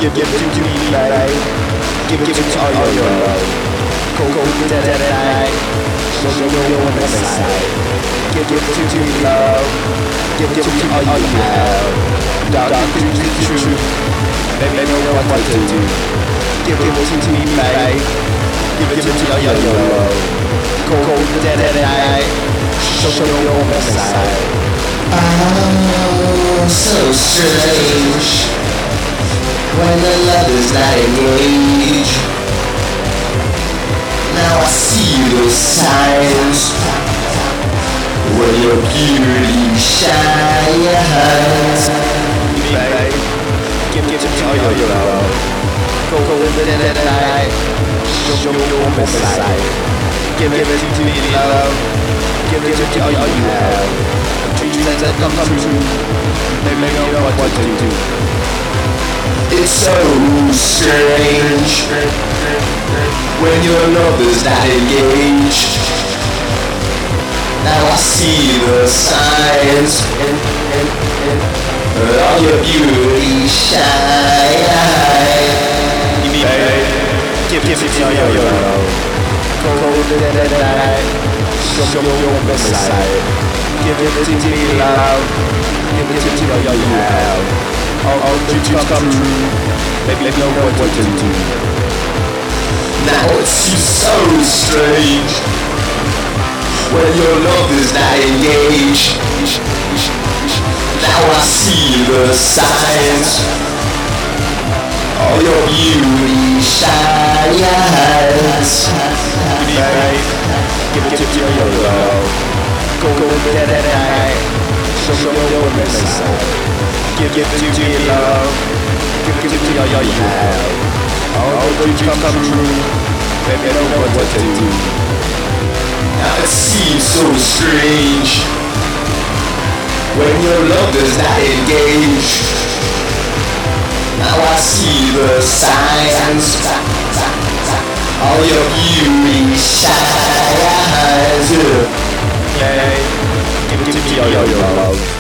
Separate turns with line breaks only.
give it to me, babe. Give it to me all your love. Cold dead night. Show me on the side. Give it to me, love. Give it to me all you have. Dark dreams is true. Baby, know what to do. Give it to me, babe. Give it to me all your love. Cold dead night. Show me on the side.
Oh, so strange when the love is not engaged. Now I see those signs when your beauty shines.
Babe, give it to me all your love. Cold dead night. Show me on the side. Give it to me, love. Give it to me all you have. Dreams that come true. Baby, know what to do.
It's so strange when your love is not engaged. Now I see the signs, all your beauty shine.
Babe, give it to me all your love. Cold dead night. Show me on the side. Give it to me, love. Give it to me all you have. All dreams come true. Baby, know what to do.
Now it seems so strange when your love is not engaged. Now I see the signs, all your beauty shines.
Babe, give it to me all your love. Cold dead night. Show me on the side. Give it to me, love. Give it to me all you have. All dreams come true. Baby, know what to do.
Now it seems so strange when your love is not engaged. Now I see the signs, all your beauty shines.
Give it to me all your love.